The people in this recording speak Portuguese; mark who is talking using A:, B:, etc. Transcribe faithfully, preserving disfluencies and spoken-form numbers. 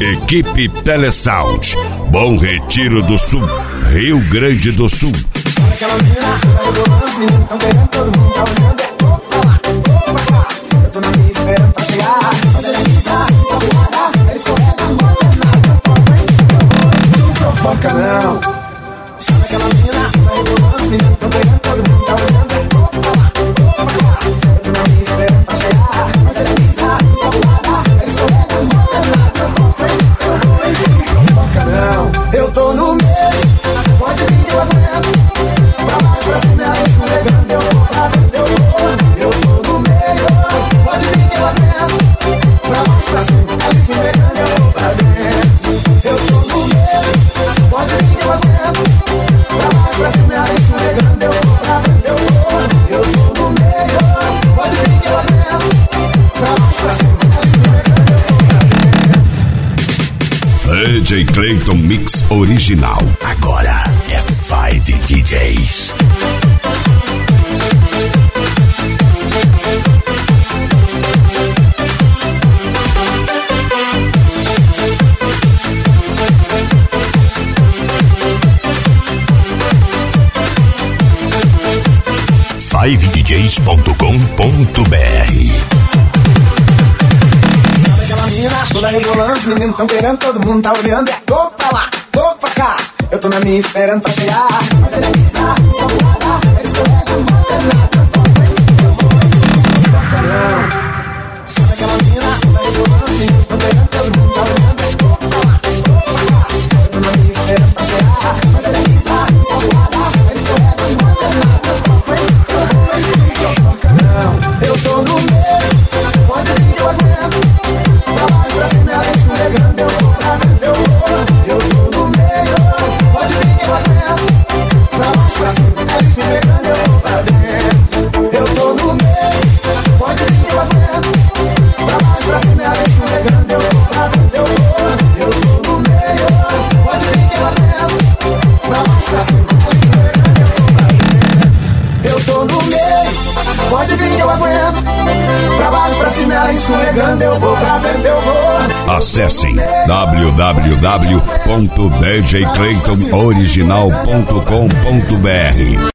A: Equipe Telesound, Bom Retiro do Sul, Rio Grande do Sul.
B: Aquela menina, tá rebolando, os meninos tão querendo, todo mundo tá olhando. Vou pra lá, vou pra cá, eu tô na minha esperando pra chegar. Mas ela avisa, salvada, ela escorrega, manda nada, não provoca não. Só aquela menina, tá rebolando, os meninos tão querendo, todo mundo tá olhando. Vou pra lá, vou pra cá, eu tô na minha esperando pra chegar. Mas ela avisa, salvada, ela escorrega, manda nada, não provoca não. Eu tô no meio, pode vir que eu aguento. Pra baixo, pra cima, ela escorregando, eu vou pra dentro, eu vou. Eu tô no meio, pode vir que eu aguento. Pra baixo, pra cima, ela escorregando, eu vou pra dentro. Eu tô no meio, pode vir que eu aguento. Pra baixo, pra cima, ela escorregando, eu vou pra dentro, eu vou. Eu tô no meio, pode vir que eu aguento. Pra baixo, pra cima, ela escorregando, eu vou pra dentro.
A: D J Clayton Mix Original.
C: Agora é Five D Js. five d js ponto com ponto b r.
B: Aquela mina, toda rebolando, os meninos tão querendo, todo mundo tá olhando. Vou pra lá, vou pra cá, eu tô na minha esperando pra chegar. Mas ela avisa, salvada, ela escorrega, manda nada, eu vou, não toca não. Só aquela mina, toda rebolando, os meninos tão querendo, todo mundo tá olhando. Vou pra lá, vou pra cá, eu tô na minha esperando pra chegar. Mas ela avisa, salvada, ela escorrega, manda nada, eu vou, não toca não. Eu tô no meio, pode vir que eu aguento. Pra baixo, pra cima, ela escorregando, eu vou pra dentro, eu vou. Eu tô no meio, pode vir que eu aguento. Pra baixo, pra cima, ela escorregando, eu vou pra dentro. Eu tô no meio, pode vir que eu aguento. Pra baixo, pra cima, ela escorregando, eu vou pra dentro, eu vou. Eu tô no meio, pode vir que eu aguento. Pra baixo, pra cima, ela escorregando, eu vou pra dentro. Eu tô no meio, pode vir que eu aguento. Pra baixo, pra cima, ela escorregando, eu vou pra dentro, eu vou.
A: Acessem w w w ponto d j clayton original ponto com ponto b r.